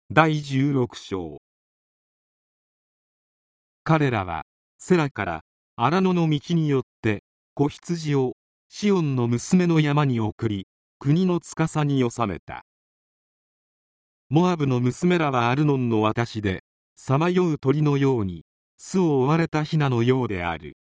第16章。彼らはセラから荒野の道によって子羊をシオンの娘の山に送り、国の司に収めた。モアブの娘らはアルノンの渡しでさまよう鳥のように、巣を追われたヒナのようである。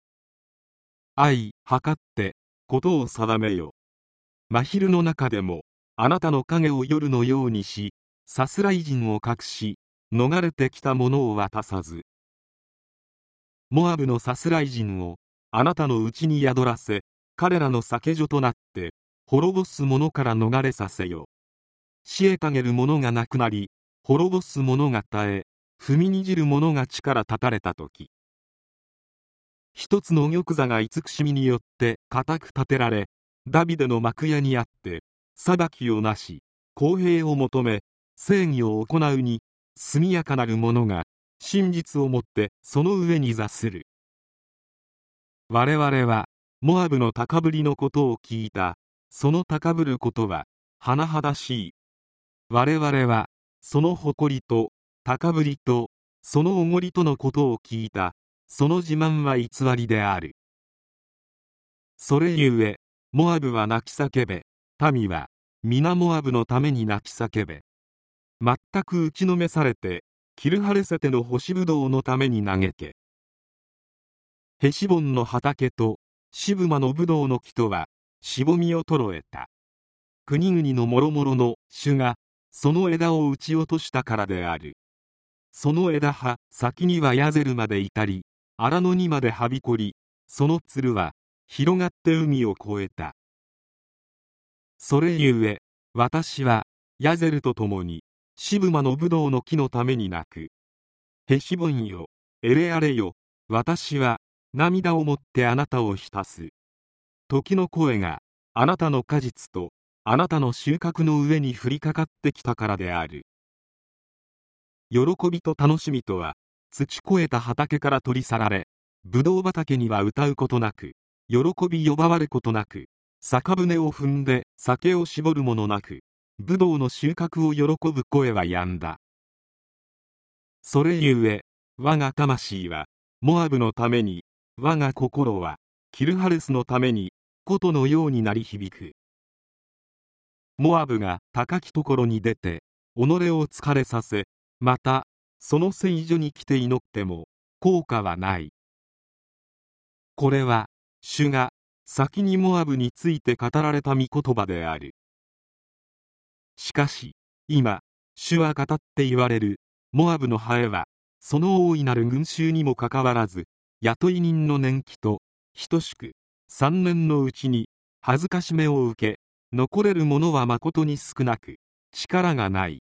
測ってことを定めよ。真昼の中でもあなたの影を夜のようにし、さすらい人を隠し、逃れてきた者を渡さず。モアブのさすらい人をあなたのうちに宿らせ、彼らの酒所となって滅ぼす者から逃れさせよ。虐げる者がなくなり、滅ぼす者が絶え、踏みにじる者が地から断たれたとき、一つの玉座が慈しみによって固く立てられ、ダビデの幕屋にあって裁きをなし、公平を求め正義を行うに速やかなる者が真実をもってその上に座する。我々はモアブの高ぶりのことを聞いた。その高ぶることは甚だしい。我々はその誇りと高ぶりとそのおごりとのことを聞いた。その自慢は偽りである。それゆえモアブは泣き叫べ、民は皆モアブのために泣き叫べ。全く打ちのめされてキルハレセテの干しぶどうのために嘆け。ヘシボンの畑とシブマのぶどうの木とはしぼみをとえた。国々のもろもろの主がその枝を打ち落としたからである。その枝葉先にはヤゼルまで至り、荒野にまではびこり、そのつるは広がって海を越えた。それゆえ私はヤゼルと共にシブマのブドウの木のために泣く。ヘシボンよ、エレアレよ、私は涙をもってあなたを浸す。時の声があなたの果実とあなたの収穫の上に降りかかってきたからである。喜びと楽しみとは土肥えた畑から取り去られ、ブドウ畑には歌うことなく、喜び呼ばわることなく、酒舟を踏んで酒を搾るものなく、ブドウの収穫を喜ぶ声は止んだ。それゆえ我が魂はモアブのために、我が心はキルハレスのために琴のように鳴り響く。モアブが高きところに出て己を疲れさせ、またその聖所に来て祈っても効果はない。これは主が先にモアブについて語られた御言葉である。しかし今主は語って言われる。モアブのハエはその大いなる群衆にもかかわらず、雇い人の年季と等しく3年のうちに恥ずかしめを受け、残れる者はまことに少なく力がない。